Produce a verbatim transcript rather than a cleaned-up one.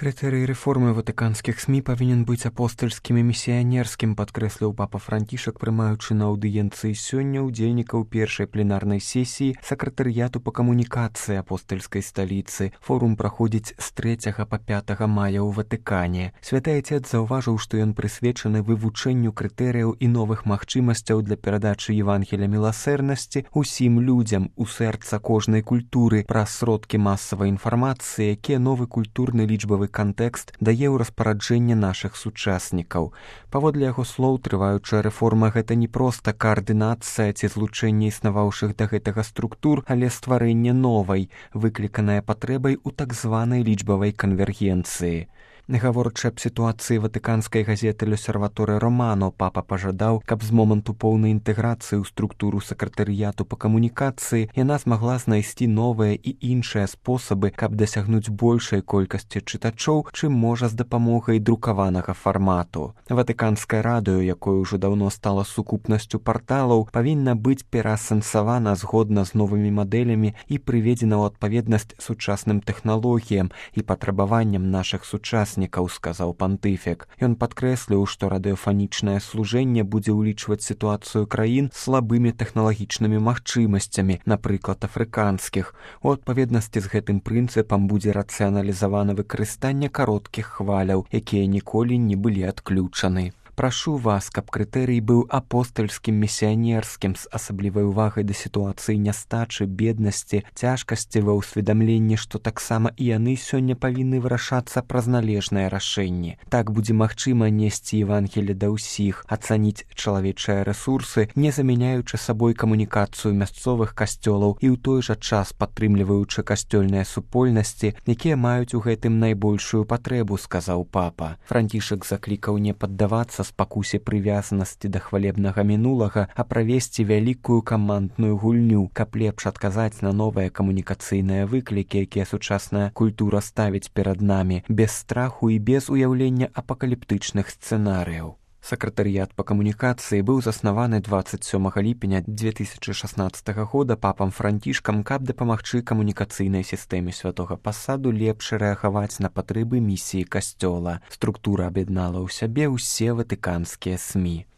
Крытэрый рэформы ватыканскіх СМІ павінен быць апостальскім і місіянерскім, падкрэсліў папа Францішак, прымаючы на аўдыенцыі сёння ўдзельнікаў першай пленарнай сесіі сакратарыяту па камунікацыі апостальскай сталіцы. Форум праходзіць з трэцяга па пятага мая ў Ватыкане. Святы Отец заўважыў, што ён прысвечаны вывучэнню крытэрыяў і новых магчымасцяў для перадачы Евангеля міласэрнасці усім людзям у сэрца кожнай культуры праз сродкі масавай інфармацыі, якія новы культурны лічбавы кантэкст дае ў распараджэнне нашых сучаснікаў. Паводле яго слоў, трываючая рэформа — гэта не проста каардынацыя ці злучэнне існаваўшых да гэтага структур, але стварэнне новай, выкліканая патрэбай у так званай лічбавай канвергенцыі. Гаворачы аб сітуацыі ватыканскай газеты «L'Osservatore Romano», папа пажадаў, каб з моманту поўнай інтэграцыі ў структуру сакратарыяту па камунікацыі яна змагла знайсці новыя і іншыя спосабы, каб дасягнуць большай колькасці чытачоў, чым можа з дапамогай друкаванага фармату. Ватыканскае радыё, якое ўжо даўно стала сукупнасцю парталаў, павінна быць пераасэнсавана згодна з новымі мадэлямі і прыведзена ў адпаведнасць сучасным тэхналогіям і патрабаванням нашых сучасникаў, сказаў пантыфік. Ён падкрэсліў, што радыёфанічнае служэнне будзе ўлічваць сітуацыю краін з слабымі тэхналагічнымі магчымасцямі, напрыклад, афрыканскіх. У адпаведнасці з гэтым прынцыпам будзе рацыяналізавана выкарыстанне кароткіх хваляў, якія ніколі не былі адключаны. Прашу вас, каб крытэрый быў апостальскім, місіянерскім, з асаблівай увагай да сітуацыі нястачы, беднасці, цяжкасці ва ўсведамленні, што таксама і яны сёння павінны вырашацца праз належнае рашэнне. Так будзе магчыма несці Евангелле да ўсіх, ацаніць чалавечыя рэсурсы, не замяняючы сабой камунікацыю мясцовых касцёлаў і ў той жа час падтрымліваючы касцёльныя супольнасці, якія маюць у гэтым найбольшую патрэбу, сказаў папа. Францішак заклікаў не паддавацца спакусе прывязанасці да хвалебнага мінулага, а правесці вялікую камандную гульню, каб лепш адказаць на новыя камунікацыйныя выклікі, якія сучасная культура ставіць перад намі, без страху і без уяўлення апакаліптычных сцэнарыяў. Сакратарыят па камунікацыі быў заснаваны дваццаць сёмага ліпеня дзве тысячы шаснаццатага года папам Францішкам, каб дапамагчы камунікацыйнай сістэме святога пасаду лепш рэагаваць на патрэбы місіі касцёла. Структура аб'яднала ў сябе ўсе ватыканскія СМІ.